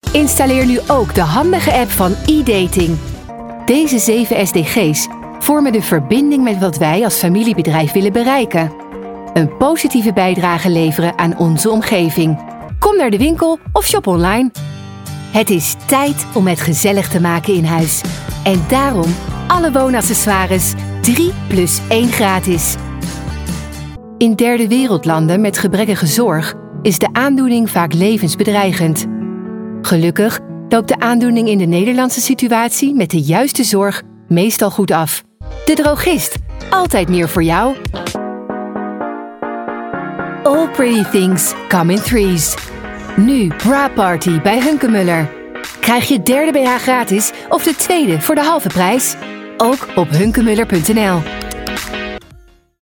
Installeer nu ook de handige app van e-dating. Deze 7 SDG's vormen de verbinding met wat wij als familiebedrijf willen bereiken. Een positieve bijdrage leveren aan onze omgeving. Kom naar de winkel of shop online. Het is tijd om het gezellig te maken in huis. En daarom alle woonaccessoires 3+1 gratis. In derde wereldlanden met gebrekkige zorg is de aandoening vaak levensbedreigend. Gelukkig loopt de aandoening in de Nederlandse situatie met de juiste zorg meestal goed af. De Drogist, altijd meer voor jou. All pretty things come in threes. Nu Bra Party bij Hunkemuller. Krijg je derde BH gratis of de tweede voor de halve prijs? Ook op hunkemuller.nl.